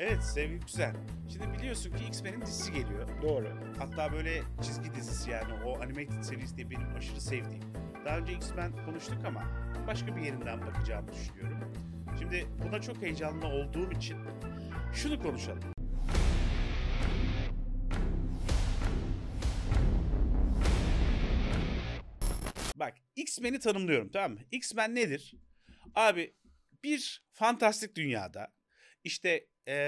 Evet sevgili güzel. Şimdi biliyorsun ki X-Men'in dizisi geliyor. Doğru. Hatta böyle çizgi dizisi yani o animated series diye benim aşırı sevdiğim. Daha önce X-Men konuştuk ama başka bir yerinden bakacağımı düşünüyorum. Şimdi buna çok heyecanlı olduğum için şunu konuşalım. Bak X-Men'i tanımlıyorum, tamam mı? X-Men nedir? Abi bir fantastik dünyada işte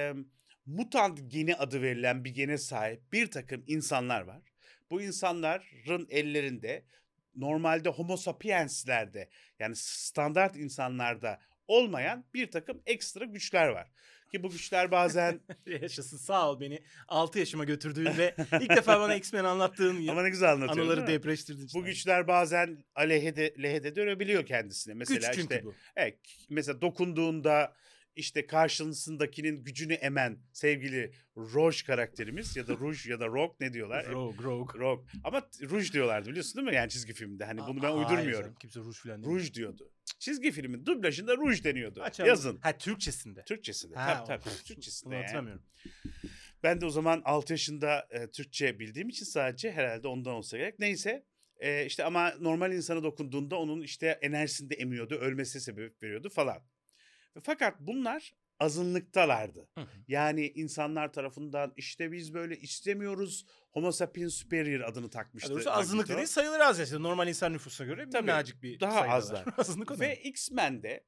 mutant geni adı verilen bir gene sahip bir takım insanlar var. Bu insanların ellerinde normalde Homo sapienslerde yani standart insanlarda olmayan bir takım ekstra güçler var. Ki bu güçler bazen Yaşasın, sağ ol beni 6 yaşıma götürdüğün ve ilk defa bana X-Men anlattığın ama ne güzel anlatıyorum anıları değil mi? depreştirdin. Bu güçler bazen lehede dönebiliyor kendisine. Mesela Güç çünkü işte bu. evet, mesela dokunduğunda işte karşısındakinin gücünü emen sevgili Rouge karakterimiz ya da Rouge ya da Rogue ne diyorlar? Rogue. Rogue. Ama Rouge diyorlardı biliyorsun değil mi? Yani çizgi filmde. Hani bunu ben Hayır uydurmuyorum. canım, kimse Rouge falan değil. Rouge diyordu. Çizgi filmin dublajında Rouge deniyordu. Açalım. Yazın. Ha, Türkçesinde. Türkçesinde. Ha, Tabii. Türkçesinde Bunu yani. hatırlamıyorum. Ben de o zaman 6 yaşında Türkçe bildiğim için sadece herhalde ondan olsa gerek. Neyse işte ama normal insana dokunduğunda onun işte enerjisini de emiyordu. Ölmesine sebep veriyordu falan. Fakat bunlar azınlıktalardı. Hı hı. Yani insanlar tarafından işte biz böyle istemiyoruz. Homo sapiens superior adını takmıştı. Doğrusu azınlık Magneto. dediğin sayıları az yaşında. Normal insan nüfusuna göre Tabii, minnacık bir daha sayıdalar. azlar. Azınlık o Ve demek. X-Men'de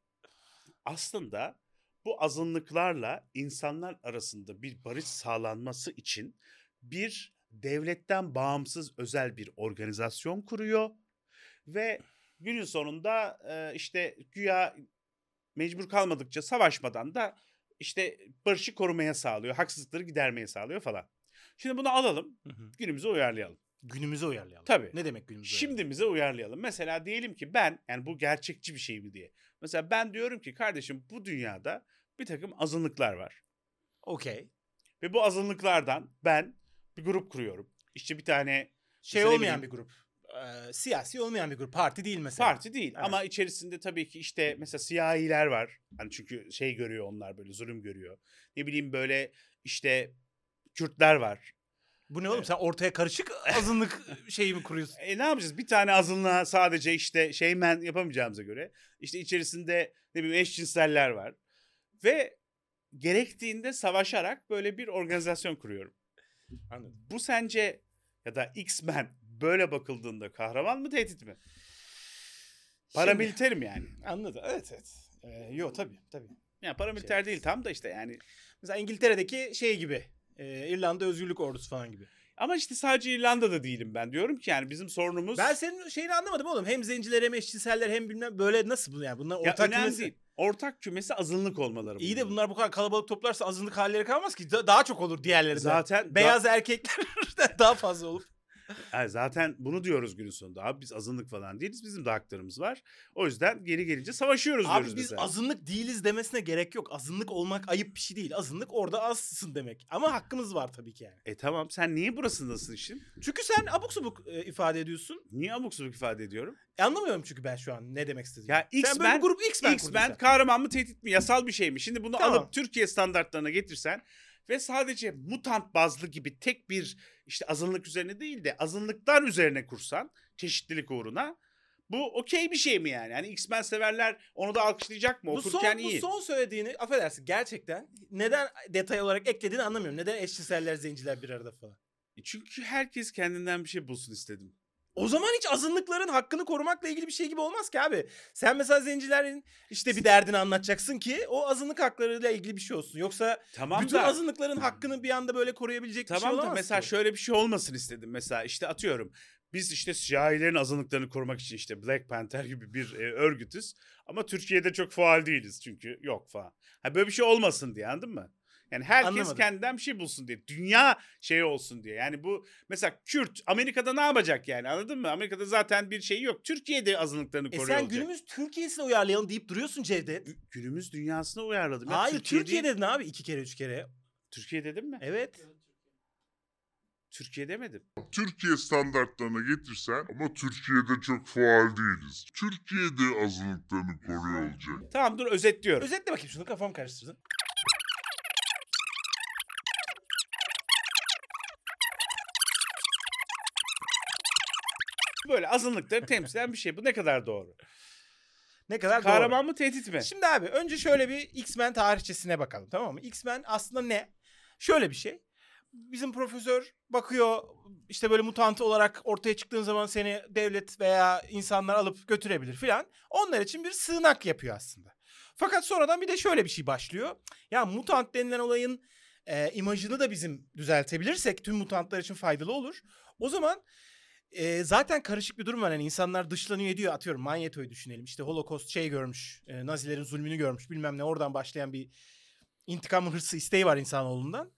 aslında bu azınlıklarla insanlar arasında bir barış sağlanması için bir devletten bağımsız özel bir organizasyon kuruyor ve günün sonunda işte güya mecbur kalmadıkça savaşmadan da işte barışı korumaya sağlıyor, haksızlıkları gidermeye sağlıyor falan. Şimdi bunu alalım, Hı hı. günümüze uyarlayalım. Günümüze uyarlayalım. Tabii. Ne demek günümüze uyarlayalım? Şimdimize uyarlayalım. Mesela diyelim ki ben, yani bu gerçekçi bir şey mi diye. Mesela ben diyorum ki kardeşim bu dünyada bir takım azınlıklar var. Okey. Ve bu azınlıklardan ben bir grup kuruyorum. İşte bir tane Şey mesela ne olmayan bileyim, bir grup. Siyasi olmayan bir grup. Parti değil mesela. parti değil Evet. ama içerisinde tabii ki işte mesela siyahiler var. Hani çünkü şey görüyor onlar böyle zulüm görüyor. Ne bileyim böyle işte Kürtler var. Bu ne oğlum? Sen ortaya karışık azınlık şeyi mi kuruyorsun? Ne yapacağız? Bir tane azınlığa sadece işte şeymen yapamayacağımıza göre işte içerisinde ne bileyim eşcinseller var. Ve gerektiğinde savaşarak böyle bir organizasyon kuruyorum. Anladım. Bu sence ya da X-Men böyle bakıldığında kahraman mı tehdit mi? Paramiliter mi yani? Anladım. Evet. Yok tabii. Yani paramiliter değil tam da işte yani. Mesela İngiltere'deki şey gibi. İrlanda Özgürlük Ordusu falan gibi. Ama işte sadece İrlanda'da değilim ben. Diyorum ki yani bizim sorunumuz... Ben senin şeyini anlamadım oğlum. Hem zenciler hem eşcinseller hem bilmem böyle nasıl bu yani? Bunlar ya ortak önemli kümesi. değil. Ortak kümesi azınlık olmaları. İyi de bunlar bu kadar kalabalık toplarsa azınlık halleri kalmaz ki. Daha çok olur diğerleri de. Zaten Beyaz erkekler daha fazla olup. Yani zaten bunu diyoruz günün sonunda. Abi biz azınlık falan değiliz. Bizim de haklarımız var. O yüzden geri gelince savaşıyoruz Abi diyoruz biz mesela. azınlık değiliz demesine gerek yok. Azınlık olmak ayıp bir şey değil. Azınlık orada azsın demek. Ama hakkımız var tabii ki yani. Tamam sen niye burasındasın işin? Çünkü sen abuk subuk ifade ediyorsun. Niye abuk subuk ifade ediyorum? Anlamıyorum çünkü ben şu an ne demek istediğini. Ya Sen böyle bir grup X-Men kurdun X-Men sen. kahraman mı tehdit mi? Yasal bir şey mi? Şimdi bunu Tamam. alıp Türkiye standartlarına getirsen ve sadece mutant bazlı gibi tek bir işte azınlık üzerine değil de azınlıklar üzerine kursan çeşitlilik uğruna bu okey bir şey mi yani? Hani X-Men severler onu da alkışlayacak mı? Okurken Bu iyi. son söylediğini affedersin gerçekten neden detay olarak eklediğini anlamıyorum. Neden eşcinseller, zenciler bir arada falan. Çünkü herkes kendinden bir şey bulsun istedim. O zaman hiç azınlıkların hakkını korumakla ilgili bir şey gibi olmaz ki abi. Sen mesela zencilerin işte bir derdini anlatacaksın ki o azınlık haklarıyla ilgili bir şey olsun. Yoksa Tamam bütün da azınlıkların hakkını bir anda böyle koruyabilecek bir şey tamam da olamaz mesela ki. şöyle bir şey olmasın istedim. Mesela işte atıyorum biz işte siyahilerin azınlıklarını korumak için işte Black Panther gibi bir örgütüz. Ama Türkiye'de çok faal değiliz çünkü yok falan. Ha böyle bir şey olmasın diye anladın mı? Yani herkes Anlamadım. kendinden bir şey bulsun diye. Dünya şey olsun diye. Yani bu mesela Kürt Amerika'da ne yapacak yani anladın mı? Amerika'da zaten bir şey yok. Türkiye'de azınlıklarını koruyor Sen olacak. günümüz Türkiye'sine uyarlayalım deyip duruyorsun Cevdet. Günümüz dünyasına uyarladım. Ya Hayır Türkiye değil. dedin abi 2 kere 3 kere. Türkiye dedim mi? Evet. Türkiye demedim. Türkiye standartlarına getirsen ama Türkiye'de çok faal değiliz. Türkiye'de azınlıklarını koruyor olacak. Tamam dur özetliyorum. Özetle bakayım şunu kafam karıştırdın. Böyle azınlıkları temsilen bir şey. Bu ne kadar doğru? Ne kadar doğru. Kahraman mı tehdit mi? Şimdi abi önce şöyle bir X-Men tarihçesine bakalım, tamam mı? X-Men aslında ne? Şöyle bir şey. Bizim profesör bakıyor, işte böyle mutant olarak ortaya çıktığın zaman seni devlet veya insanlar alıp götürebilir filan. Onlar için bir sığınak yapıyor aslında. Fakat sonradan bir de şöyle bir şey başlıyor. Ya mutant denilen olayın imajını da bizim düzeltebilirsek tüm mutantlar için faydalı olur. O zaman zaten karışık bir durum var. Yani insanlar dışlanıyor ediyor. Atıyorum Magneto'yu düşünelim. İşte Holocaust şey görmüş. Nazilerin zulmünü görmüş. Bilmem ne, oradan başlayan bir intikam hırsı, isteği var insanoğlundan.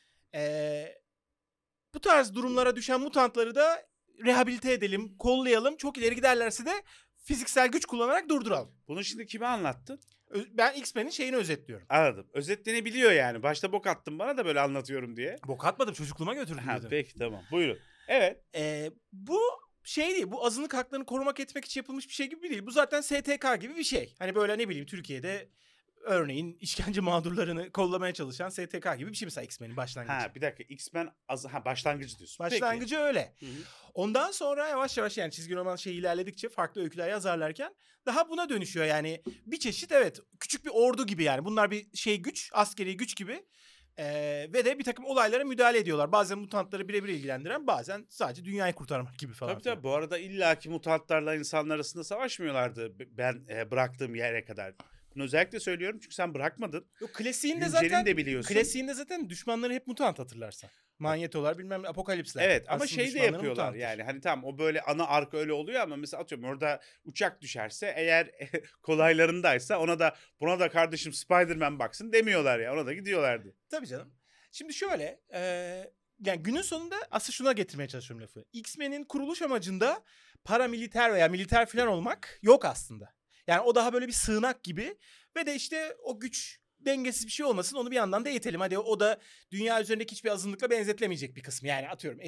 Bu tarz durumlara düşen mutantları da rehabilite edelim, kollayalım. Çok ileri giderlerse de fiziksel güç kullanarak durduralım. Bunu şimdi kime anlattın? Ben X-Men'in şeyini özetliyorum. Anladım. Özetlenebiliyor yani. Başta bok attın bana da böyle anlatıyorum diye. Bok atmadım, çocukluğuma götürdüm Ha, dedim. peki tamam. Buyurun. Evet. Bu şey değil, bu azınlık haklarını korumak etmek için yapılmış bir şey gibi değil. Bu zaten STK gibi bir şey. Hani böyle ne bileyim Türkiye'de örneğin işkence mağdurlarını kollamaya çalışan STK gibi bir şey mesela X-Men'in başlangıcı. Ha bir dakika. X-Men başlangıcı diyorsun. Başlangıcı öyle. Peki. Hı hı. Ondan sonra yavaş yavaş yani çizgi roman şey ilerledikçe farklı öyküler yazarlarken daha buna dönüşüyor yani. Bir çeşit evet küçük bir ordu gibi yani. Bunlar bir şey güç, askeri güç gibi. Ve de bir takım olaylara müdahale ediyorlar. Bazen mutantları birebir ilgilendiren, bazen sadece dünyayı kurtarmak gibi falan. Tabii tabii. Bu arada illaki mutantlarla insanlar arasında savaşmıyorlardı ben bıraktığım yere kadar. Bunu özellikle söylüyorum çünkü sen bırakmadın. Yok, klasiğinde Güncelini zaten de biliyorsun. klasiğinde zaten düşmanları hep mutant, hatırlarsan. Magnetolar bilmem ne, Apokalipsler. Evet ama Asıl şey de düşmanları yapıyorlar mutanttır. yani hani tamam o böyle ana arka öyle oluyor ama mesela atıyorum orada uçak düşerse eğer kolaylarındaysa ona da buna da kardeşim Spider-Man baksın demiyorlar ya, ona da gidiyorlardı. Tabii canım. Şimdi şöyle yani günün sonunda aslında şuna getirmeye çalışıyorum lafı. X-Men'in kuruluş amacında paramiliter veya militer falan olmak yok aslında. Yani o daha böyle bir sığınak gibi ve de işte o güç dengesiz bir şey olmasın, onu bir yandan da eğitelim. Hadi o da dünya üzerindeki hiçbir azınlıkla benzetilemeyecek bir kısmı. Yani atıyorum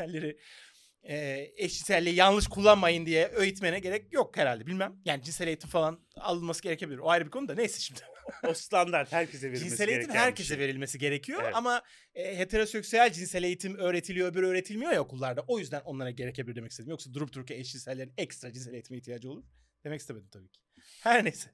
eşcinselliği yanlış kullanmayın diye öğütmene gerek yok herhalde, bilmem. Yani cinsel eğitim falan alınması gerekebilir. O ayrı bir konu da neyse şimdi. O standart herkese verilmesi Cinsel eğitim gereken bir herkese şey. verilmesi gerekiyor Evet. ama heteroseksüel cinsel eğitim öğretiliyor, öbürü öğretilmiyor ya okullarda. O yüzden onlara gerekebilir demek istedim. Yoksa durup dururken eşcinsellerin ekstra cinsel eğitime ihtiyacı olur demek istemedim tabii ki. Her neyse.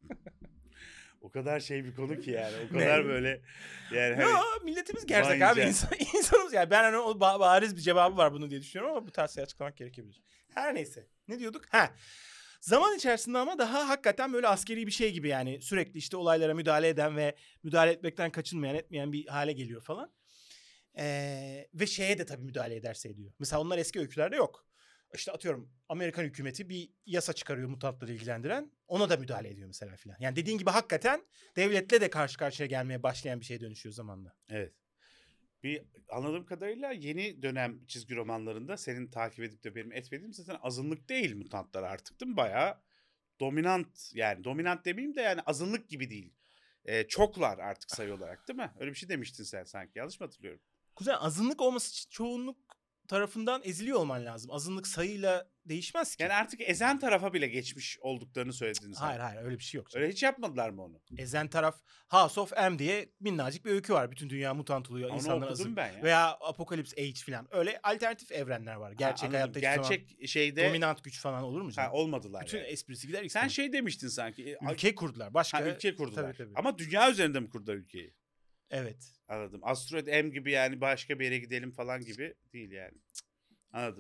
O kadar şey bir konu ki yani. O Ne? kadar böyle yani hani Ya milletimiz gerzek Vay abi. canına. İnsanımız yani. Ben hani o bariz bir cevabı var bunun diye düşünüyorum ama bu tarz şey açıklamak gerekebilir. Her neyse. Ne diyorduk? Zaman içerisinde ama daha hakikaten böyle askeri bir şey gibi yani. Sürekli işte olaylara müdahale eden ve müdahale etmekten kaçınmayan etmeyen bir hale geliyor falan. Ve şeye de tabii müdahale ederse ediyor. Mesela onlar eski öykülerde yok. İşte atıyorum Amerikan hükümeti bir yasa çıkarıyor mutantları ilgilendiren. Ona da müdahale ediyor mesela filan. Yani dediğin gibi hakikaten devletle de karşı karşıya gelmeye başlayan bir şeye dönüşüyor zamanla. evet. Bir anladığım kadarıyla yeni dönem çizgi romanlarında senin takip edip de benim etmediğim zaten azınlık değil mutantlar artık değil mi? Bayağı dominant, yani dominant demeyeyim de yani azınlık gibi değil. Çoklar artık sayı olarak değil mi? Öyle bir şey demiştin sen sanki, yanlış mı hatırlıyorum? Kuzen, azınlık olması için çoğunluk tarafından eziliyor olman lazım. Azınlık sayıyla değişmez ki. Yani artık ezen tarafa bile geçmiş olduklarını söyledin sen. Hayır öyle bir şey yok. Öyle hiç yapmadılar mı onu? Ezen taraf House of M diye minnacık bir öykü var. Bütün dünya mutant oluyor. Onu İnsanlar okudum azınlık. ben ya. Veya Apocalypse Age falan. Öyle alternatif evrenler var. Gerçek Anladım. hayatta hiçbir zaman Gerçek şeyde dominant güç falan olur mu canım? olmadılar Bütün yani. esprisi gider. Sen X-Men. şey demiştin sanki. Ülke kurdular. Başka ülke kurdular. Tabii. Ama dünya üzerinde mi kurdular ülkeyi? Evet. Anladım. Asteroid M gibi yani başka bir yere gidelim falan gibi değil yani. Cık. Anladım.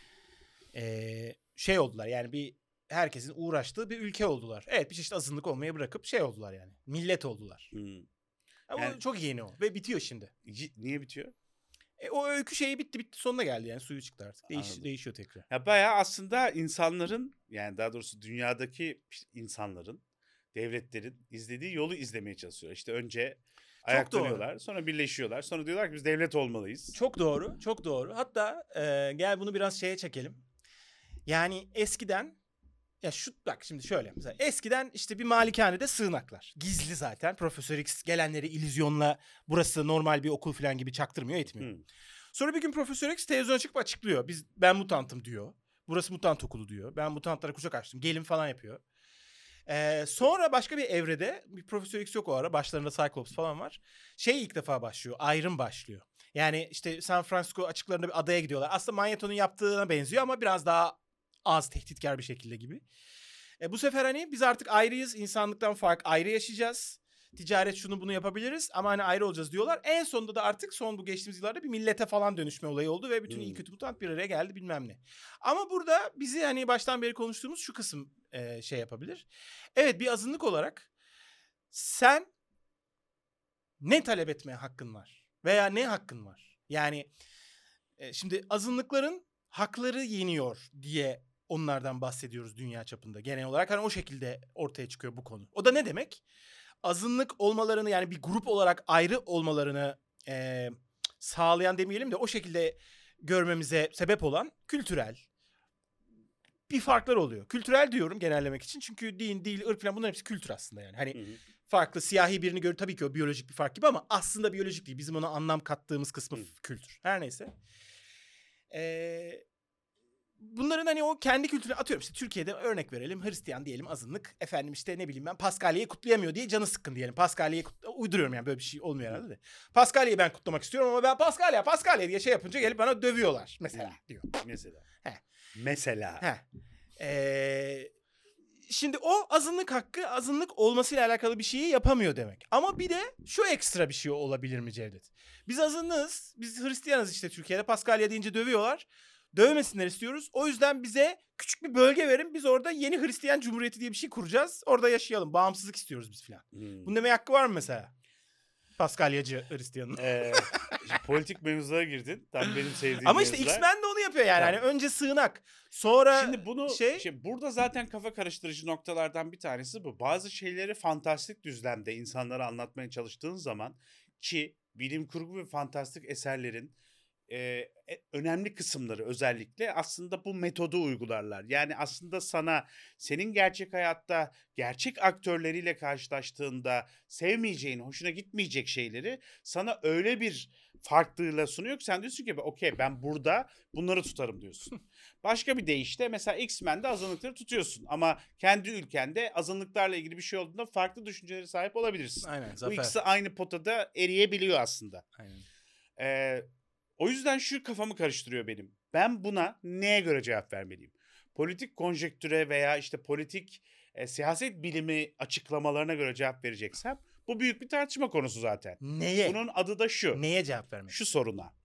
Şey oldular yani bir herkesin uğraştığı bir ülke oldular. Evet, bir çeşit azınlık olmayı bırakıp şey oldular yani. Millet oldular. Ama Yani- çok yeni o ve bitiyor şimdi. Niye bitiyor? O öykü şeyi bitti sonuna geldi yani, suyu çıktı artık. Anladım. Değişiyor tekrar. Ya bayağı aslında insanların, yani daha doğrusu dünyadaki insanların, devletlerin izlediği yolu izlemeye çalışıyor. İşte önce ayaklanıyorlar, sonra birleşiyorlar. Sonra diyorlar ki biz devlet olmalıyız. Çok doğru, çok doğru. Hatta gel bunu biraz şeye çekelim. Yani eskiden, ya bak şimdi şöyle. Mesela eskiden işte bir malikanede sığınaklar. Gizli zaten. Profesör X gelenleri illüzyonla burası normal bir okul falan gibi çaktırmıyor, etmiyor. Sonra bir gün Profesör X televizyona çıkıp açıklıyor. Ben mutantım diyor. Burası mutant okulu diyor. Ben mutantlara kucak açtım. Gelin falan yapıyor. Sonra başka bir evrede, bir Profesör X yok o ara. Başlarında Cyclops falan var. İlk defa başlıyor. Ayrım başlıyor. Yani işte San Francisco açıklarında bir adaya gidiyorlar. Aslında Magneto'nun yaptığına benziyor ama biraz daha az tehditkar bir şekilde gibi. Bu sefer hani biz artık ayrıyız. İnsanlıktan ayrı yaşayacağız. Ticaret şunu bunu yapabiliriz ama hani ayrı olacağız diyorlar. En sonunda da artık bu geçtiğimiz yıllarda bir millete falan dönüşme olayı oldu ve bütün iyi kötü mutant bir araya geldi bilmem ne. Ama burada bizi hani baştan beri konuştuğumuz şu kısım şey yapabilir. Evet, bir azınlık olarak sen ne talep etmeye hakkın var? Veya ne hakkın var? Yani şimdi azınlıkların hakları yeniyor diye onlardan bahsediyoruz dünya çapında. Genel olarak hani o şekilde ortaya çıkıyor bu konu. O da ne demek? Azınlık olmalarını, yani bir grup olarak ayrı olmalarını sağlayan demeyelim de o şekilde görmemize sebep olan kültürel bir farklar oluyor. Kültürel diyorum genellemek için çünkü din, dil, ırk falan bunların hepsi kültür aslında yani. Hani farklı siyahi birini görür tabii ki o biyolojik bir fark gibi ama aslında biyolojik değil. Bizim ona anlam kattığımız kısmı kültür. Her neyse. Bunların hani o kendi kültürüne atıyorum işte Türkiye'de örnek verelim, Hristiyan diyelim azınlık, efendim işte ne bileyim ben Paskalya'yı kutlayamıyor diye canı sıkkın diyelim. Paskalya'yı uyduruyorum yani, böyle bir şey olmuyor herhalde de. Paskalya'yı ben kutlamak istiyorum ama ben Paskalya diye şey yapınca gelip bana dövüyorlar mesela diyor. Mesela. He. Mesela. He. Şimdi o azınlık hakkı, azınlık olmasıyla alakalı bir şeyi yapamıyor demek. Ama bir de şu ekstra bir şey olabilir mi Cevdet? Biz azınlığız, biz Hristiyanız işte Türkiye'de, Paskalya deyince dövüyorlar. Dövmesinler istiyoruz. O yüzden bize küçük bir bölge verin. Biz orada yeni Hristiyan Cumhuriyeti diye bir şey kuracağız. Orada yaşayalım. Bağımsızlık istiyoruz biz filan. Bunun demeye hakkı var mı mesela? Paskalyacı Hristiyanın. Politik mevzulara girdin. Tam benim sevdiğim ama işte mevzular. X-Men de onu yapıyor yani. Hani önce sığınak. Sonra Şimdi bunu burada zaten kafa karıştırıcı noktalardan bir tanesi bu. Bazı şeyleri fantastik düzlemde insanlara anlatmaya çalıştığın zaman, ki bilim kurgu ve fantastik eserlerin önemli kısımları özellikle aslında bu metodu uygularlar. Yani aslında senin gerçek hayatta gerçek aktörleriyle karşılaştığında sevmeyeceğin, hoşuna gitmeyecek şeyleri sana öyle bir farklılığıyla sunuyor ki sen diyorsun ki okey, ben burada bunları tutarım diyorsun. Başka bir deyişle mesela X-Men'de azınlıkları tutuyorsun ama kendi ülkende azınlıklarla ilgili bir şey olduğunda farklı düşüncelere sahip olabilirsin. Aynen, bu ikisi aynı potada eriyebiliyor aslında. Aynen. O yüzden şu kafamı karıştırıyor benim. Ben buna neye göre cevap vermeliyim? Politik konjektüre veya işte politik siyaset bilimi açıklamalarına göre cevap vereceksem bu büyük bir tartışma konusu zaten. Neye? Bunun adı da şu. Neye cevap vermek? Şu soruna.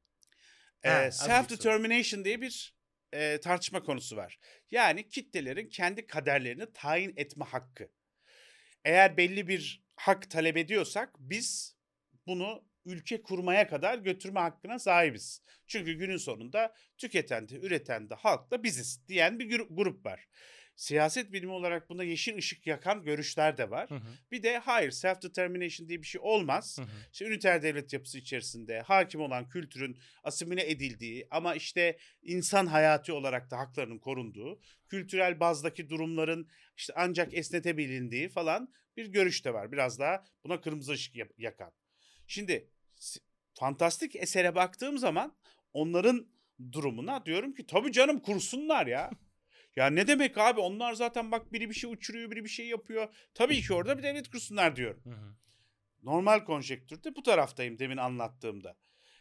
Self-determination diye bir tartışma konusu var. Yani kitlelerin kendi kaderlerini tayin etme hakkı. Eğer belli bir hak talep ediyorsak biz bunu ülke kurmaya kadar götürme hakkına sahibiz. Çünkü günün sonunda tüketen de üreten de halk da biziz diyen bir grup var. Siyaset bilimi olarak buna yeşil ışık yakan görüşler de var. Bir de hayır, self-determination diye bir şey olmaz. İşte üniter devlet yapısı içerisinde hakim olan kültürün asimile edildiği ama işte insan hayatı olarak da haklarının korunduğu, kültürel bazdaki durumların işte ancak esnetebilindiği falan bir görüş de var. Biraz daha buna kırmızı ışık yakan. Şimdi fantastik esere baktığım zaman onların durumuna diyorum ki tabii canım kursunlar ya. Ya ne demek abi, onlar zaten bak biri bir şey uçuruyor, biri bir şey yapıyor. Tabii ki orada bir devlet kursunlar diyorum. Normal konjektürde bu taraftayım demin anlattığımda.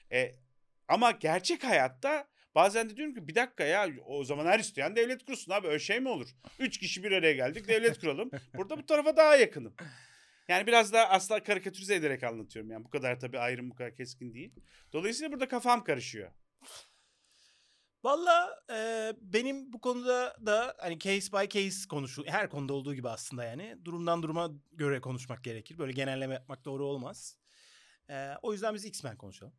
Ama gerçek hayatta bazen de diyorum ki bir dakika ya, o zaman her isteyen devlet kursun abi, öyle şey mi olur? 3 kişi bir araya geldik, devlet kuralım. Burada bu tarafa daha yakınım. Yani biraz daha asla karikatürize ederek anlatıyorum. Yani bu kadar tabii ayrım bu kadar keskin değil. Dolayısıyla burada kafam karışıyor. Valla benim bu konuda da hani case by case her konuda olduğu gibi aslında yani durumdan duruma göre konuşmak gerekir. Böyle genelleme yapmak doğru olmaz. O yüzden biz X-Men konuşalım.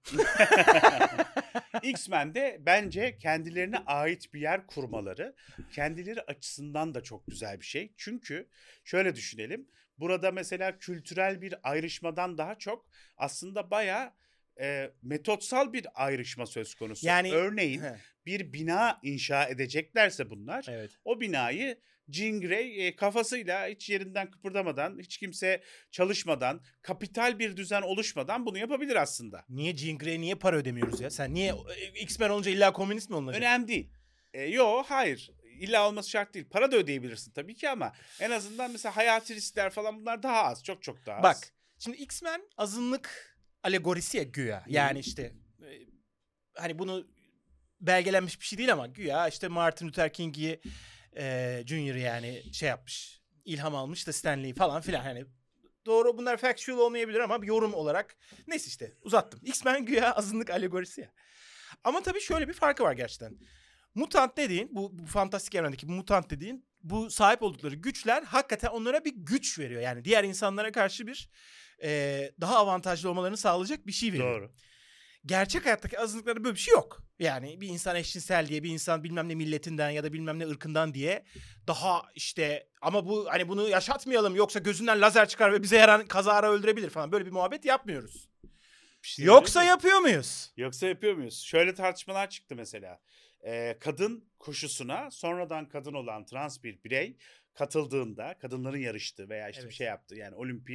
X-Men'de bence kendilerine ait bir yer kurmaları kendileri açısından da çok güzel bir şey. Çünkü şöyle düşünelim. Burada mesela kültürel bir ayrışmadan daha çok aslında bayağı metotsal bir ayrışma söz konusu. Yani, örneğin bir bina inşa edeceklerse bunlar, evet, o binayı Jean Grey kafasıyla hiç yerinden kıpırdamadan, hiç kimse çalışmadan, kapital bir düzen oluşmadan bunu yapabilir aslında. Niye Jean Grey, niye para ödemiyoruz ya? Sen niye X-Men olunca illa komünist mi olunacak? Önemli değil. Hayır. İlla olması şart değil. Para da ödeyebilirsin tabii ki ama en azından mesela hayati riskler falan bunlar daha az. Çok çok daha az. Bak şimdi X-Men azınlık alegorisi ya güya. Yani işte hani bunu belgelenmiş bir şey değil ama güya işte Martin Luther King'i Junior yani şey yapmış. İlham almış da Stanley falan filan hani doğru bunlar factual olmayabilir ama bir yorum olarak neyse işte uzattım. X-Men güya azınlık alegorisi ya. Ama tabii şöyle bir farkı var gerçekten. Mutant dediğin bu fantastik evrendeki bu mutant dediğin bu sahip oldukları güçler hakikaten onlara bir güç veriyor. Yani diğer insanlara karşı bir daha avantajlı olmalarını sağlayacak bir şey veriyor. Doğru. Gerçek hayattaki azınlıklarda böyle bir şey yok. Yani bir insan eşcinsel diye bir insan bilmem ne milletinden ya da bilmem ne ırkından diye daha işte ama bu hani bunu yaşatmayalım yoksa gözünden lazer çıkar ve bize yaran kazara öldürebilir falan böyle bir muhabbet yapmıyoruz. Bir şey Yoksa söyleyeyim mi? yapıyor muyuz? Yoksa yapıyor muyuz? Şöyle tartışmalar çıktı mesela. Kadın koşusuna sonradan kadın olan trans bir birey katıldığında kadınların yarıştığı veya işte bir Evet. şey yaptı yani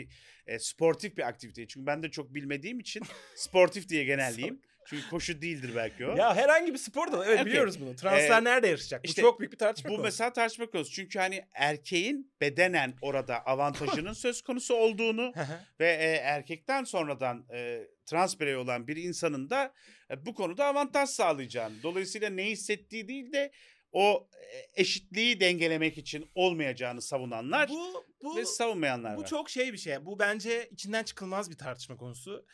sportif bir aktivite. Çünkü ben de çok bilmediğim için sportif diye genelleyeyim. Çünkü koşu değildir belki o. Ya herhangi bir spor da evet Okey. biliyoruz bunu. Translar nerede yarışacak? Bu işte çok büyük bir tartışma Bu konusu. mesela tartışma konusu. Çünkü hani erkeğin bedenen orada avantajının söz konusu olduğunu ve erkekten sonradan trans birey olan bir insanın da bu konuda avantaj sağlayacağını. Dolayısıyla ne hissettiği değil de o eşitliği dengelemek için olmayacağını savunanlar ve savunmayanlar bu var. çok şey bir şey. Bu bence içinden çıkılmaz bir tartışma konusu.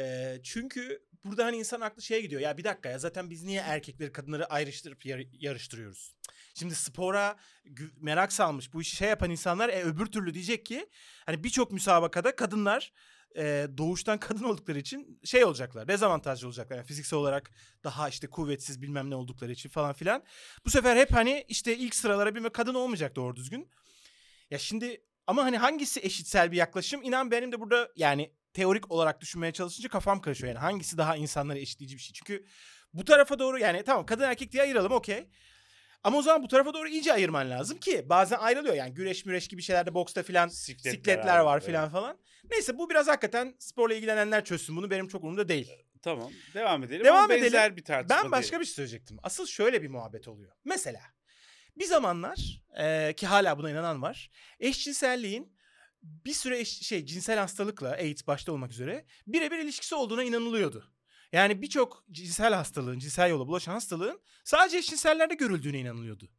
Çünkü burada hani insan aklı şeye gidiyor. Ya bir dakika ya zaten biz niye erkekleri kadınları ayrıştırıp yarıştırıyoruz? Şimdi spora merak salmış bu işi şey yapan insanlar öbür türlü diyecek ki hani birçok müsabakada kadınlar doğuştan kadın oldukları için şey olacaklar. Dezavantajlı olacaklar. Yani fiziksel olarak daha işte kuvvetsiz bilmem ne oldukları için falan filan. Bu sefer hep hani işte ilk sıralara bir kadın olmayacak doğru düzgün. Ya şimdi ama hani hangisi eşitsel bir yaklaşım? İnan benim de burada yani teorik olarak düşünmeye çalışınca kafam karışıyor. Yani hangisi daha insanları eşitleyici bir şey? Çünkü bu tarafa doğru yani tamam kadın erkek diye ayıralım okey. Ama o zaman bu tarafa doğru iyice ayırman lazım ki bazen ayrılıyor yani güreş müreş gibi şeylerde boksta filan sikletler var filan evet. falan. Neyse bu biraz hakikaten sporla ilgilenenler çözsün bunu benim çok umurumda değil. Tamam devam edelim. Devam Ama benzer edelim. bir tartışma Ben başka değil. bir şey söyleyecektim. Asıl şöyle bir muhabbet oluyor. Mesela bir zamanlar ki hala buna inanan var. Eşcinselliğin bir süre cinsel hastalıkla AIDS başta olmak üzere birebir ilişkisi olduğuna inanılıyordu. Yani birçok cinsel hastalığın, cinsel yola bulaşan hastalığın sadece eşcinsellerde görüldüğüne inanılıyordu.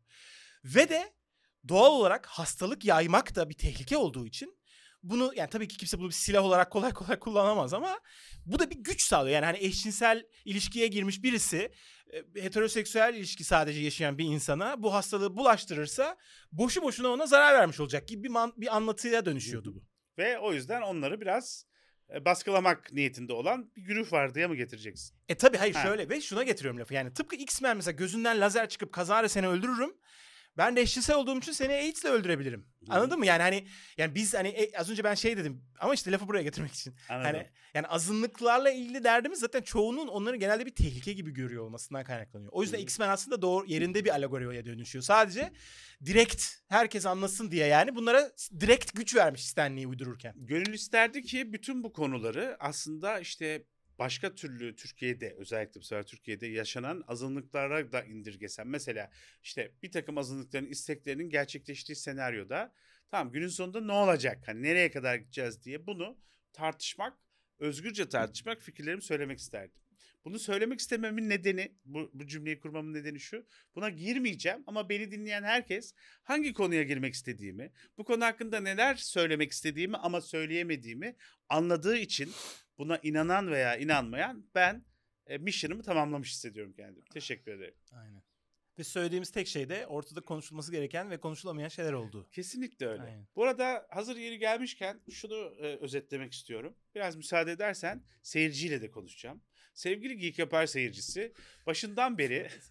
Ve de doğal olarak hastalık yaymak da bir tehlike olduğu için bunu yani tabii ki kimse bunu bir silah olarak kolay kolay kullanamaz ama bu da bir güç sağlıyor. Yani hani eşcinsel ilişkiye girmiş birisi heteroseksüel ilişki sadece yaşayan bir insana bu hastalığı bulaştırırsa boşu boşuna ona zarar vermiş olacak gibi bir anlatıya dönüşüyordu bu. Ve o yüzden onları biraz baskılamak niyetinde olan bir güruh vardıya mı getireceksin? Tabii hayır şöyle ve şuna getiriyorum lafı. Yani tıpkı X-Men mesela gözünden lazer çıkıp kazara seni öldürürüm. Ben de eşcinsel olduğum için seni AIDS'le öldürebilirim. Anladın mı? Yani hani yani biz hani az önce ben şey dedim ama işte lafı buraya getirmek için. Anladım. Hani yani azınlıklarla ilgili derdimiz zaten çoğunun onları genelde bir tehlike gibi görüyor olmasından kaynaklanıyor. O yüzden X-Men aslında doğru yerinde bir alegoriye dönüşüyor. Sadece direkt herkes anlasın diye yani bunlara direkt güç vermiş Stanley'i uydururken. Gönül isterdi ki bütün bu konuları aslında işte başka türlü Türkiye'de özellikle bu sefer Türkiye'de yaşanan azınlıklara da indirgesen. Mesela işte bir takım azınlıkların isteklerinin gerçekleştiği senaryoda tamam günün sonunda ne olacak? Hani nereye kadar gideceğiz diye bunu tartışmak, özgürce tartışmak, fikirlerimi söylemek isterdim. Bunu söylemek istememin nedeni, bu cümleyi kurmamın nedeni şu. Buna girmeyeceğim ama beni dinleyen herkes hangi konuya girmek istediğimi, bu konu hakkında neler söylemek istediğimi ama söyleyemediğimi anladığı için buna inanan veya inanmayan ben mission'ımı tamamlamış hissediyorum kendimi. Teşekkür ederim. Aynen. Ve söylediğimiz tek şey de ortada konuşulması gereken ve konuşulamayan şeyler oldu. Kesinlikle öyle. Aynen. Bu arada hazır yeri gelmişken şunu özetlemek istiyorum. Biraz müsaade edersen seyirciyle de konuşacağım. Sevgili Geek Yapar seyircisi, başından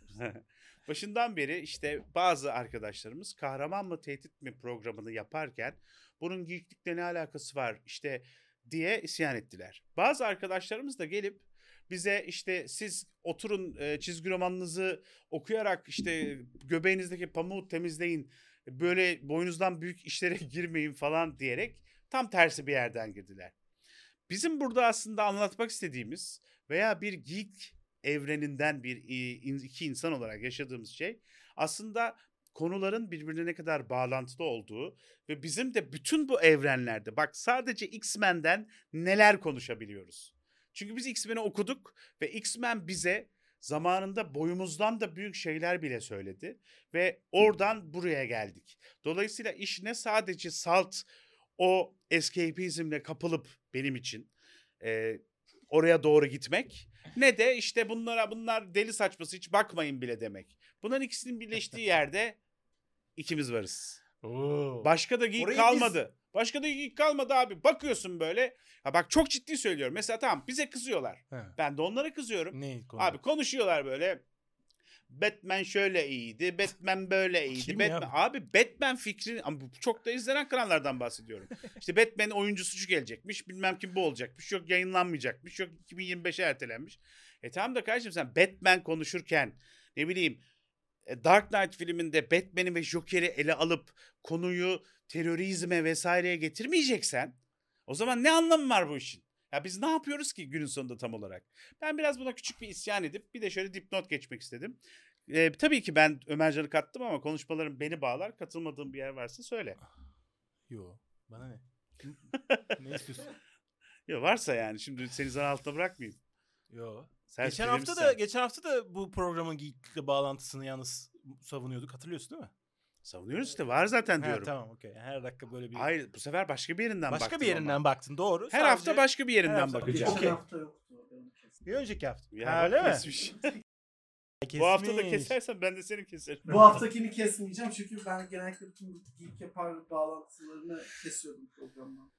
beri işte bazı arkadaşlarımız kahraman mı tehdit mi programını yaparken bunun geeklikle ne alakası var işte diye isyan ettiler. Bazı arkadaşlarımız da gelip bize işte siz oturun çizgi romanınızı okuyarak işte göbeğinizdeki pamuğu temizleyin, böyle boynuzdan büyük işlere girmeyin falan diyerek tam tersi bir yerden girdiler. Bizim burada aslında anlatmak istediğimiz veya bir geek evreninden iki insan olarak yaşadığımız şey aslında konuların birbirine ne kadar bağlantılı olduğu ve bizim de bütün bu evrenlerde bak sadece X-Men'den neler konuşabiliyoruz. Çünkü biz X-Men'i okuduk ve X-Men bize zamanında boyumuzdan da büyük şeyler bile söyledi ve oradan buraya geldik. Dolayısıyla iş ne sadece salt o escapizmle kapılıp benim için oraya doğru gitmek, ne de işte bunlar deli saçması hiç bakmayın bile demek. Bunların ikisinin birleştiği yerde ikimiz varız. Oo. Başka da geek Orayı kalmadı. Başka da geek kalmadı abi. Bakıyorsun böyle. Ha bak, çok ciddi söylüyorum. Mesela tamam, bize kızıyorlar. He. Ben de onlara kızıyorum. Ne konu? Abi konuşuyorlar böyle. Batman şöyle iyiydi. Batman böyle iyiydi. Kim Batman... ya? Abi Batman fikri, ama bu çok da izlenen kanallardan bahsediyorum. İşte Batman'in oyuncusu şu gelecekmiş. Bilmem kim bu olacakmış. Yok yayınlanmayacakmış. Yok 2025'e ertelenmiş. Tamam da kardeşim, sen Batman konuşurken ne bileyim Dark Knight filminde Batman'i ve Joker'i ele alıp konuyu terörizme vesaireye getirmeyeceksen, o zaman ne anlamı var bu işin? Ya biz ne yapıyoruz ki günün sonunda tam olarak? Ben biraz buna küçük bir isyan edip bir de şöyle dipnot geçmek istedim. Tabii ki ben Ömercan'ı kattım ama konuşmalarım beni bağlar. Katılmadığım bir yer varsa söyle. Yo, bana ne? Ne istiyorsun? Ya varsa yani, şimdi seni zan altına bırakmayayım. Yo. Sen Geçen hafta da bu programın Geek'le bağlantısını yalnız savunuyorduk. Hatırlıyorsun değil mi? savunuyoruz işte, var zaten diyorum. Tamam, okey. Her dakika böyle bir Hayır, bu sefer başka bir yerinden baktım. başka bir yerinden ama. baktın, doğru. Her Sadece hafta başka bir her yerinden hafta- bakacağım. Okey. hafta yoktu. bir önceki hafta. Ya Ha, bak, öyle mi? kesmiş. Bu hafta da kesersen ben de seni keserim. Bu haftakini kesmeyeceğim çünkü ben genellikle bütün Geek Yapar bağlantılarını kesiyordum programdan.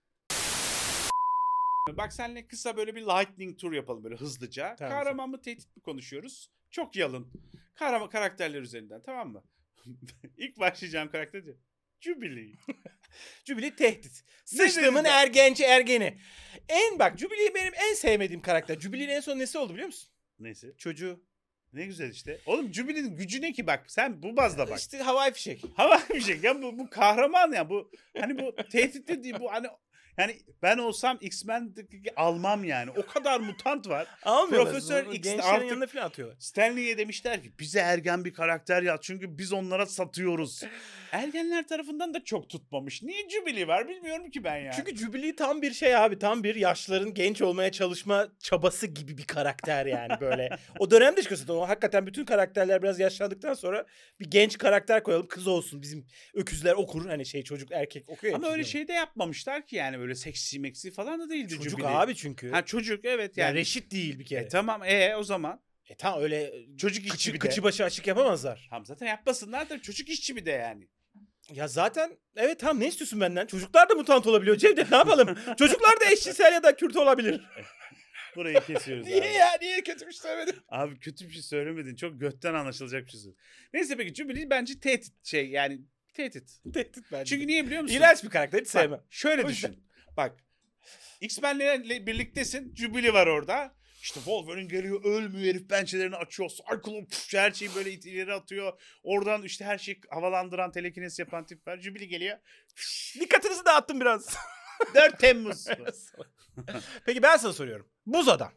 Bak, seninle kısa böyle bir lightning tour yapalım böyle hızlıca. Tamam. Kahraman mı tehdit mi konuşuyoruz? Çok yalın. Kahraman karakterler üzerinden, tamam mı? İlk başlayacağım karakter de Jubilee. Jubilee tehdit. Ne Sıçtığımın dedin? ergeni. Jubilee benim en sevmediğim karakter. Jubilee'nin en son nesi oldu biliyor musun? Neyse. Çocuğu. Ne güzel işte. Oğlum Jubilee'nin gücü ne ki, bak. Sen bu bazda bak. İşte havai fişek. Hava bir şey. Ya bu kahraman ya. Bu hani bu tehdit de değil. Bu hani yani ben olsam X-Men'deki almam yani. O kadar mutant var. Almıyorlar. Profesör Onu X'te gençlerin artık- yanına falan atıyorlar. Stanley'e demişler ki bize ergen bir karakter yaz çünkü biz onlara satıyoruz. Ergenler tarafından da çok tutmamış. Niye Jubilee var bilmiyorum ki ben ya. Çünkü Jubilee tam bir şey abi. Tam bir yaşlıların genç olmaya çalışma çabası gibi bir karakter yani böyle. O dönemde çıkıyor zaten. O hakikaten bütün karakterler biraz yaşlandıktan sonra bir genç karakter koyalım. Kız olsun. Bizim öküzler okur. Hani çocuk erkek okuyor. ama ya öyle çizgileri. şey de yapmamışlar ki yani, böyle seksi meksi falan da değildi Çocuk Jubilee. abi çünkü. Ha çocuk, evet yani yani. reşit değil bir kere. Tamam o zaman. Tamam öyle Çocuk işçi kıçı, bir de. kıçı başı açık yapamazlar. Tamam zaten yapmasınlar da çocuk işçi bir de yani. Ya zaten evet tamam, ne istiyorsun benden? Çocuklar da mutant olabiliyor. Cevdet ne yapalım? Çocuklar da eşcinsel ya da Kürt olabilir. Burayı kesiyoruz abi. Niye ya? Niye kötü bir şey söylemedin? Abi kötü bir şey söylemedin. Çok götten anlaşılacak bir şey söyledin. Neyse peki Jubilee bence tehdit yani tehdit. Tehdit bence. Çünkü niye biliyor musun? İğrenç bir karakter, hiç Bak, sevmem. şöyle O yüzden- düşün. Bak. X-Men'le birliktesin. Jubilee var orada. İşte Wolverine geliyor, ölmüyor herif, pençelerini açıyor. Cyclops her şeyi böyle ileri atıyor. Oradan işte her şeyi havalandıran, telekinesis yapan tip var. Jubilee geliyor. Dikkatinizi dağıttım biraz. 4 Temmuz. Peki ben sana soruyorum. Buz adam.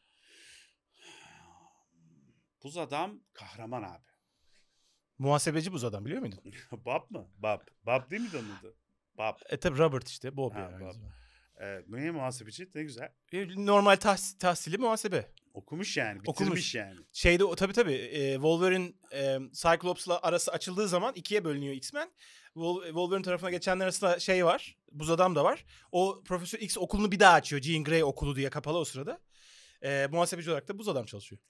Buz adam kahraman abi. Muhasebeci buz adam biliyor muydun? Bob mı? Bob. Bob değil miydi onun adı? Bob. Tabii Robert işte. Bob Ha, yani. Bob. Mühim muhasebeci, ne güzel. Normal tahsili muhasebe. Okumuş yani, bitirmiş Okumuş. yani. Şeyde tabii Wolverine Cyclops'la arası açıldığı zaman ikiye bölünüyor X-Men. Wolverine tarafına geçenler arasında şey var. Buz adam da var. O Profesör X okulunu bir daha açıyor. Jean Grey okulu diye kapalı o sırada. Muhasebeci olarak da buz adam çalışıyor.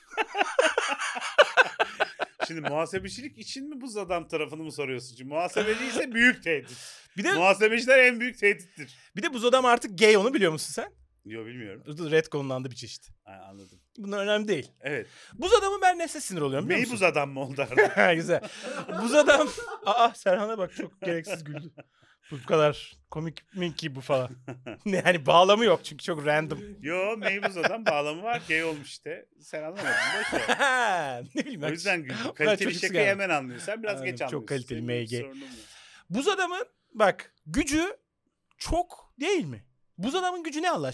Şimdi muhasebecilik için mi buz adam tarafını mı soruyorsun? Çünkü muhasebeci ise büyük tehdit. Bir de Muhasebeciler en büyük tehdittir. buz adam artık gay, onu biliyor musun sen? Yok bilmiyorum. Retconlandı bir çeşit. Ha, anladım. Bunlar önemli değil. Evet. Buz adamın ben nefse sinir oluyorum biliyor Bey musun? buz adam mı oldu arada? Güzel. Buz adam. Serhan'a bak, çok gereksiz güldü. Bu kadar komik mi ki bu falan. Yani bağlamı yok çünkü çok random. Yo, meybuz adam bağlamı var. Gay olmuş işte. Sen anlamadın. Boş ver. Ne bileyim O ben. yüzden güldüm. kadar Kaliteli çocuksu şakayı geldi. hemen anlıyorsun. Sen biraz Aynen, geç çok anlıyorsun. kaliteli Senin MG. sorunun bu. Buz adamın bak gücü çok değil mi? Buz adamın gücü ne Allah aşkına?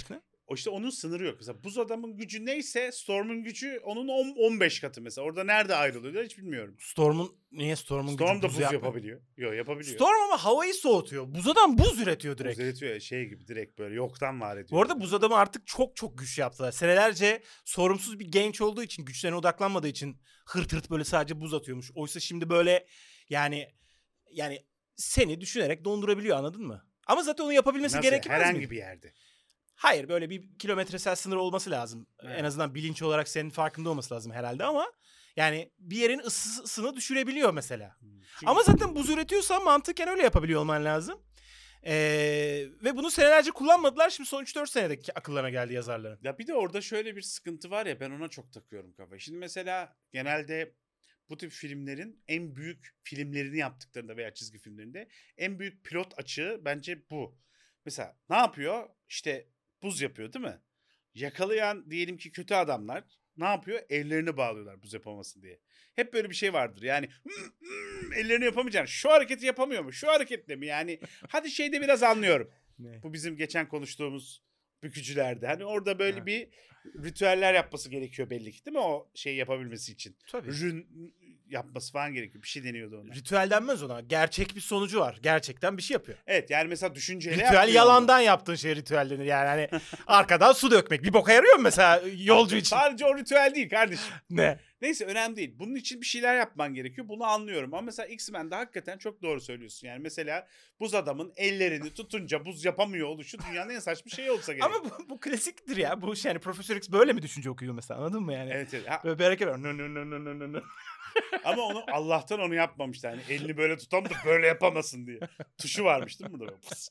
O işte onun sınırı yok. Mesela buz adamın gücü neyse Storm'un gücü onun 15 katı mesela. Orada nerede ayrılıyorlar hiç bilmiyorum. Niye Storm'un Storm gücü da buz buz yapmıyor? yapabiliyor. Yok yapabiliyor. Storm ama havayı soğutuyor. Buz adam buz üretiyor direkt. Buz üretiyor ya, şey gibi direkt böyle yoktan var ediyor. Bu arada buz adamı artık çok çok güç yaptılar. Senelerce sorumsuz bir genç olduğu için, güçlerine odaklanmadığı için hırt böyle sadece buz atıyormuş. Oysa şimdi böyle yani seni düşünerek dondurabiliyor, anladın mı? Ama zaten onu yapabilmesi Nasıl? gerekmez Herhangi mi? bir yerde. Hayır, böyle bir kilometresel sınır olması lazım. Evet. En azından bilinç olarak senin farkında olması lazım herhalde ama yani bir yerin ısısını düşürebiliyor mesela. Çünkü- Ama zaten buz üretiyorsan mantıken öyle yapabiliyor olman lazım. Ve bunu senelerce kullanmadılar. Şimdi son 3-4 senede akıllarına geldi yazarların. Ya bir de orada şöyle bir sıkıntı var ya, ben ona çok takıyorum kafayı. Şimdi mesela genelde bu tip filmlerin en büyük filmlerini yaptıklarında veya çizgi filmlerinde en büyük pilot açığı bence bu. Mesela ne yapıyor? İşte buz yapıyor değil mi? Yakalayan diyelim ki kötü adamlar ne yapıyor? Ellerini bağlıyorlar buz yapamasın diye. Hep böyle bir şey vardır. Yani ellerini yapamayacaksın. Şu hareketi yapamıyor mu? Şu hareketle mi? Yani hadi şeyde biraz anlıyorum. Ne? Bu bizim geçen konuştuğumuz bükücülerde. Hani orada böyle Ha. bir ritüeller yapması gerekiyor belli ki değil mi? O şeyi yapabilmesi için. Tabii. Rün yapması falan gerekiyor. Bir şey deniyordu ona. Ritüel denmez ona. Gerçek bir sonucu var. Gerçekten bir şey yapıyor. Evet yani mesela düşünceyle Ritüel yapmıyor yalandan yaptığın şey ritüel denir. Yani hani arkadan su dökmek. Bir boka yarıyor mu mesela onu. yolcu için? Sadece o ritüel değil kardeşim. Ne? Neyse önemli değil. Bunun için bir şeyler yapman gerekiyor. Bunu anlıyorum. Ama mesela X-Men'de hakikaten çok doğru söylüyorsun. Yani mesela buz adamın ellerini tutunca buz yapamıyor oluşu dünyanın en saçma şeyi olsa gerek. Ama bu klasiktir ya. Bu yani Profesör X böyle mi düşünce okuyor mesela, anladın mı yani? Evet evet. Ha, Böyle bir hareket var. Nö, nö, nö, nö, nö, nö, nö. ama onu Allah'tan onu yapmamışlar. Yani elini böyle tutam da böyle yapamasın diye. Tuşu varmış değil mi burada? Pıs.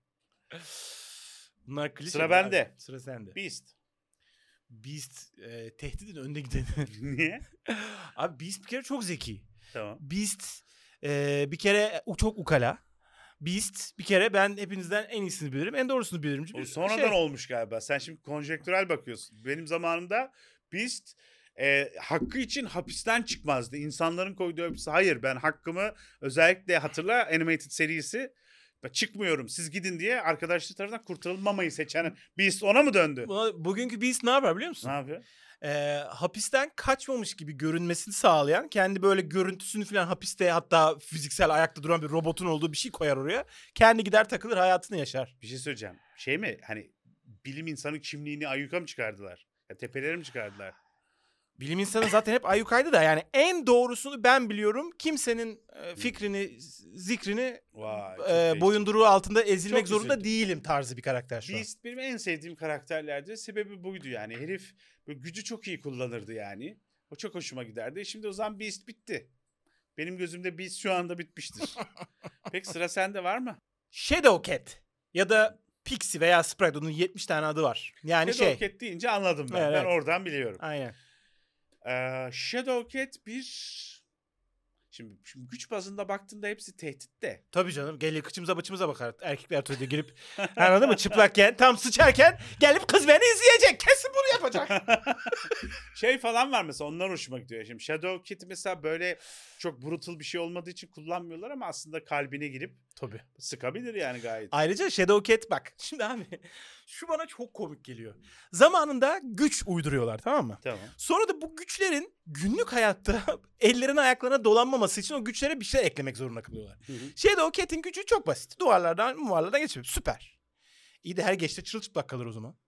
Bunlar klişe. Sıra abi. bende. Sıra sende. Beast. Beast tehditin önde gideni. Niye? Abi Beast bir kere çok zeki. Tamam. Beast bir kere çok ukala. Beast bir kere ben hepinizden en iyisini bilirim. En doğrusunu bilirim. O Bir sonradan olmuş galiba. Sen şimdi konjektürel bakıyorsun. Benim zamanımda Beast hakkı için hapisten çıkmazdı. İnsanların koyduğu hapis. Hayır, ben hakkımı özellikle hatırla animated serisi, ben çıkmıyorum siz gidin diye arkadaşları tarafından kurtarılmamayı seçen Beast ona mı döndü? Bugünkü Beast ne yapar biliyor musun? Ne yapıyor? Hapisten kaçmamış gibi görünmesini sağlayan, kendi böyle görüntüsünü falan hapiste, hatta fiziksel ayakta duran bir robotun olduğu bir şey koyar oraya. Kendi gider takılır, hayatını yaşar. Bir şey söyleyeceğim. Şey mi, hani bilim insanı kimliğini ayyuka mı çıkardılar? Ya tepelere mi çıkardılar? Bilim insanı zaten hep ayyukaydı da yani en doğrusunu ben biliyorum. Kimsenin fikrini, zikrini Vay, çok değişik. boyunduruğu altında ezilmek Çok zorunda üzüldüm. değilim tarzı bir karakter şu an. Beast benim en sevdiğim karakterlerdi. Sebebi buydu yani. Herif böyle gücü çok iyi kullanırdı yani. O çok hoşuma giderdi. Şimdi o zaman Beast bitti. Benim gözümde Beast şu anda bitmiştir. Peki sıra sende var mı? Shadowcat ya da Pixie veya Sprite, onun 70 tane adı var. Yani Shadowcat deyince anladım ben. Evet, Ben evet. oradan biliyorum. Aynen. Shadowcat bir... Şimdi güç bazında baktığında hepsi tehdit de. Tabii canım, gelir kıçımıza bıçımıza bakar. Erkekler tuvalete girip anladın mı, çıplakken tam sıçarken gelip kız beni izleyecek. Kesin bunu yapacak. Şey falan var mesela, onlar hoşuma gidiyor. Şimdi Shadowcat mesela böyle çok brutal bir şey olmadığı için kullanmıyorlar ama aslında kalbine girip Tabii. sıkabilir yani gayet. Ayrıca Shadowcat bak. Şimdi abi şu bana çok komik geliyor. Zamanında güç uyduruyorlar, tamam mı? Tamam. Sonra da bu güçlerin günlük hayatta ellerine ayaklarına dolanmaması için o güçlere bir şey eklemek zorunda kalıyorlar. Hı hı. Shadowcat'in gücü çok basit. Duvarlardan geçiyor. Süper. İyi de her geçte çırılçıplak kalır o zaman.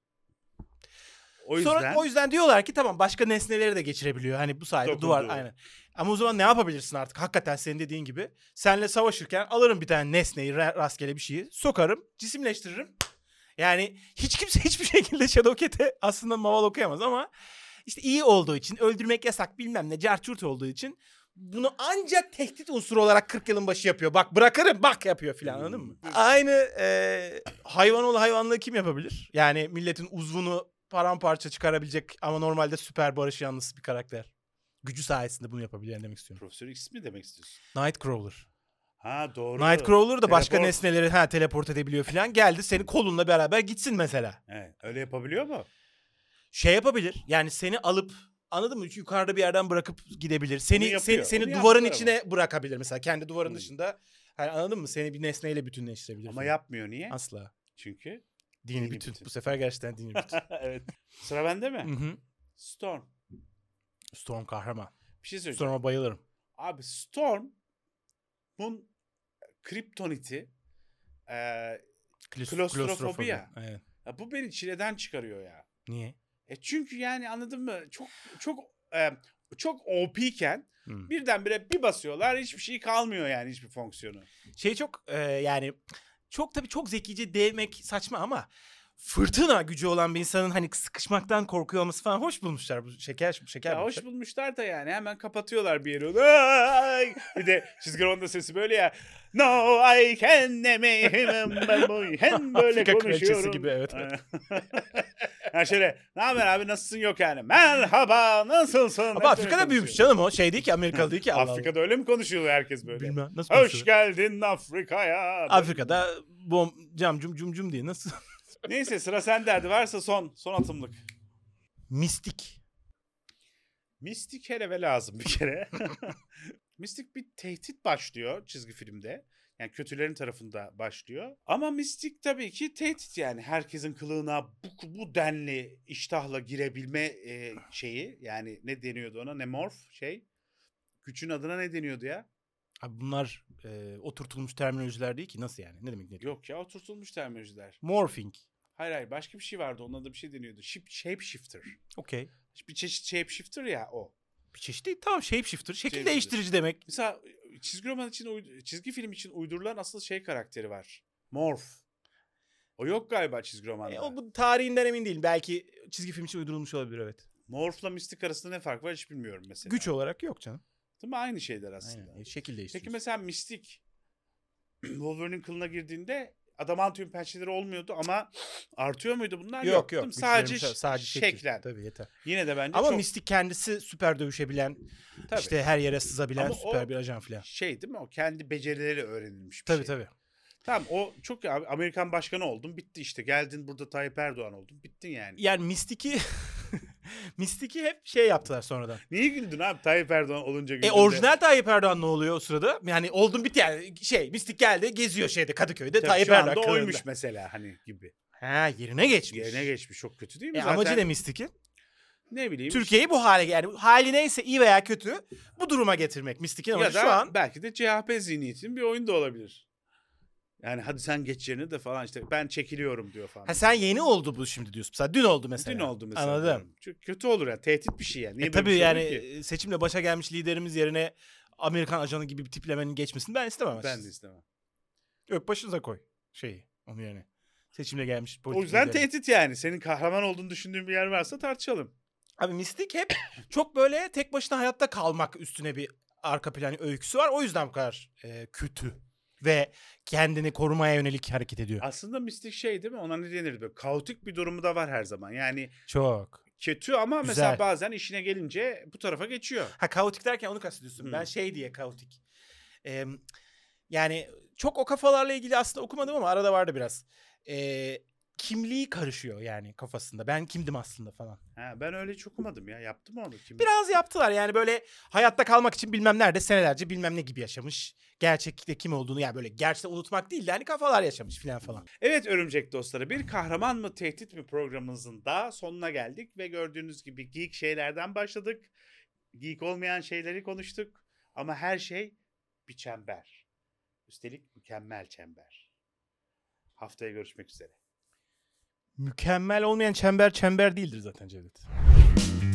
O yüzden Sonra o yüzden diyorlar ki tamam, başka nesneleri de geçirebiliyor. Hani bu sayede Dokunduğu. duvar, aynen. Ama o zaman ne yapabilirsin artık? Hakikaten senin dediğin gibi. Senle savaşırken alırım bir tane nesneyi, rastgele bir şeyi, sokarım, cisimleştiririm. Yani hiç kimse hiçbir şekilde Shadowcat'e aslında maval okuyamaz ama işte iyi olduğu için, öldürmek yasak bilmem ne, carçurt olduğu için bunu ancak tehdit unsuru olarak 40 yılın başı yapıyor. Bak bırakırım bak yapıyor filan, anladın mı? Aynı hayvanoğlu hayvanlığı kim yapabilir? Yani milletin uzvunu paramparça çıkarabilecek ama normalde süper barış yanlısı bir karakter. Gücü sayesinde bunu yapabilen demek istiyorum. Profesör X mi demek istiyorsun? Nightcrawler. Ha doğru. Nightcrawler da başka Teleport. nesneleri teleport edebiliyor filan. Geldi seni kolunla beraber gitsin mesela. Evet, öyle yapabiliyor mu? Şey yapabilir. Yani seni alıp, anladın mı? Yukarıda bir yerden bırakıp gidebilir. Onu Seni yapıyor. seni Onu duvarın yaptılar içine bırakabilir mesela. Kendi duvarın Hı. dışında. Hani anladın mı? Seni bir nesneyle bütünleştirebilir. Ama falan. yapmıyor niye? Asla. Çünkü Dini bütün. Bu sefer gerçekten dini bütün. Evet. Sıra bende mi? Hı hı. Storm. Storm kahraman. Bir şey söyleyeceğim. Storm'a bayılırım. Abi Storm'un kriptoniti klostrofobi ya. Evet. Ya bu beni çileden çıkarıyor ya. Niye? Çünkü yani anladın mı? Çok OP iken Hmm. birdenbire bir basıyorlar, hiçbir şey kalmıyor yani, hiçbir fonksiyonu. Çok yani tabii çok zekice demek saçma ama fırtına gücü olan bir insanın hani sıkışmaktan korkuyor olması falan hoş bulmuşlar. Bu şeker Ya hoş bulmuşlar. bulmuşlar da yani hemen kapatıyorlar bir yeri. Ay! Bir de çizgi romanında sesi böyle ya. No I can ben bu hem böyle Afrika kraliçesi konuşuyorum. gibi, evet. Yani şöyle, ne haber abi, nasılsın, yok yani. Merhaba, nasılsın? Hep Ama böyle Afrika'da büyümüş konuşuyor. canım o. Şey değil ki, Amerikalı değil ki. Allah Allah. Afrika'da öyle mi konuşuyor herkes böyle? Bilmem nasıl Hoş konuşuyor. geldin Afrika'ya. Afrika'da cam cum diye nasıl? Neyse, sıra sende, hadi varsa son atımlık. Mistik. Mistik hele ve lazım bir kere. Mistik bir tehdit başlıyor çizgi filmde. Yani kötülerin tarafında başlıyor. Ama mistik tabii ki tehdit yani. Herkesin kılığına bu denli iştahla girebilme şeyi. Yani ne deniyordu ona? Nemorf şey. Gücün adına ne deniyordu ya? Abi bunlar oturtulmuş terminolojiler değil ki. Nasıl yani? Ne demek ne? Yok ya, oturtulmuş terminolojiler. Morphing. Hayır, başka bir şey vardı. Onun adı bir şey deniyordu. Shapeshifter. Okey. Bir çeşit shapeshifter ya o. Bir çeşit değil. Tamam, shapeshifter. Şekil Shapeshifter. değiştirici demek. Mesela çizgi roman için, çizgi film için uydurulan asıl şey karakteri var. Morph. O yok galiba çizgi romanda. O bu tarihinden emin değilim. Belki çizgi film için uydurulmuş olabilir, evet. Morph'la mistik arasında ne fark var hiç bilmiyorum mesela. Güç olarak yok canım. Değil mi? Aynı şeyler aslında. Aynen. Şekil değiştirici. Peki mesela mistik Wolverine'in kılına girdiğinde adamantium pençeleri olmuyordu ama artıyor muydu bunlar? Yok. Değil mi? Sadece Sadece şeklen. Tabii, yeter. Yine de bence Ama çok Mistik kendisi süper dövüşebilen, tabii. işte her yere sızabilen Ama süper o bir ajan filan. şey değil mi? O kendi becerileri öğrenilmiş bir Tabii şey. tabii. Tamam, o çok abi, Amerikan başkanı oldun, bitti işte. Geldin burada Tayyip Erdoğan oldun, bittin yani. Yani Mistik'i hep şey yaptılar sonradan. Niye güldün abi Tayyip Erdoğan olunca güldün de? Orijinal Tayyip Erdoğan ne oluyor o sırada? Yani oldun bitti yani. Mistik geldi, geziyor şeyde, Kadıköy'de. Tabii Tayyip şu Erdoğan anda kılığında. oymuş mesela hani gibi. Ha, yerine geçmiş. Yerine geçmiş, çok kötü değil mi? Zaten Amacı ne Mistik'in? ne bileyim. Türkiye'yi bu hale, yani hali neyse iyi veya kötü bu duruma getirmek. Mistik'in ya amacı da şu an. belki de CHP zihniyetinin bir oyunu da olabilir. Yani hadi sen geç yerine de falan, işte ben çekiliyorum diyor falan. Ha, sen yeni oldu bu şimdi diyorsun. Mesela dün oldu mesela. Dün oldu mesela. Anladım. diyorum. Çünkü kötü olur ya, tehdit bir şey yani. Niye böyle Tabii bir şey yani olur ki? seçimle başa gelmiş liderimiz yerine Amerikan ajanı gibi bir tiplemenin geçmesini ben istemem Ben açıkçası. de istemem. Öp başınıza koy şeyi, onun yerine. Seçimle gelmiş O politik yüzden lideri. tehdit yani. Senin kahraman olduğunu düşündüğün bir yer varsa tartışalım. Abi Mistik hep çok böyle tek başına hayatta kalmak üstüne bir arka plan öyküsü var. O yüzden bu kadar kötü ve kendini korumaya yönelik hareket ediyor. Aslında mistik şey değil mi? Ona ne denir? Böyle kaotik bir durumu da var her zaman. Yani Çok. kötü ama Güzel. mesela bazen işine gelince bu tarafa geçiyor. Ha, kaotik derken onu kastediyorsun. Hmm. Ben şey diye kaotik. Yani çok o kafalarla ilgili aslında okumadım ama arada vardı biraz. Kimliği karışıyor yani kafasında. Ben kimdim aslında falan. Ha, ben öyle hiç okumadım ya. Yaptı mı onu? Kim? Biraz yaptılar yani, böyle hayatta kalmak için bilmem nerede senelerce bilmem ne gibi yaşamış. Gerçeklikte kim olduğunu yani böyle gerçekten unutmak değil de hani kafalar yaşamış filan falan. Evet örümcek dostları, bir kahraman mı tehdit mi programımızın da sonuna geldik ve gördüğünüz gibi geek şeylerden başladık. Geek olmayan şeyleri konuştuk ama her şey bir çember. Üstelik mükemmel çember. Haftaya görüşmek üzere. Mükemmel olmayan çember değildir zaten Cevdet.